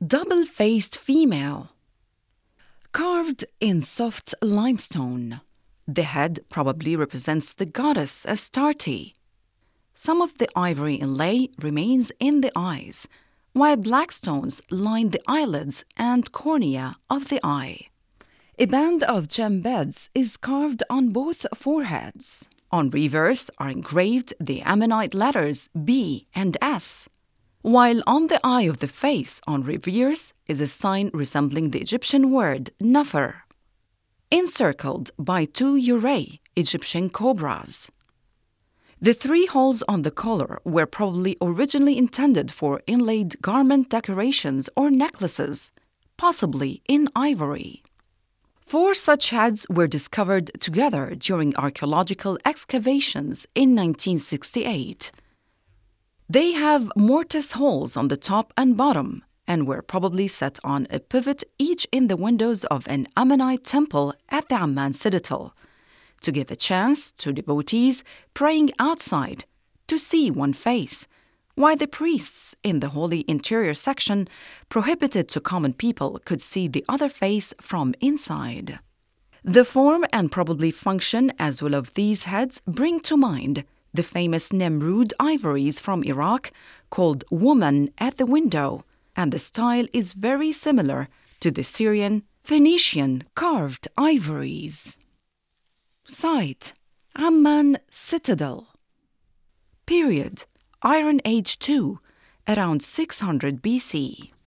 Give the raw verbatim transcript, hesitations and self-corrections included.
Double-faced female. Carved in soft limestone. The head probably represents the goddess Astarte. Some of the ivory inlay remains in the eyes, while black stones line the eyelids and cornea of the eye. A band of gem beads is carved on both foreheads. On reverse are engraved the Ammonite letters B and S, while on the eye of the face on reverse is a sign resembling the Egyptian word Nefer, encircled by two uraei, Egyptian cobras. The three holes on the collar were probably originally intended for inlaid garment decorations or necklaces, possibly in ivory. Four such heads were discovered together during archaeological excavations in nineteen sixty-eight. They have mortise holes on the top and bottom and were probably set on a pivot each in the windows of an Ammonite temple at the Amman citadel, to give a chance to devotees praying outside to see one face, while the priests in the holy interior section prohibited to common people could see the other face from inside. The form and probably function as well of these heads bring to mind the famous Nemrud ivories from Iraq called Woman at the Window, and the style is very similar to the Syrian, Phoenician carved ivories. Site: Amman Citadel. Period: Iron Age two, around six hundred B C.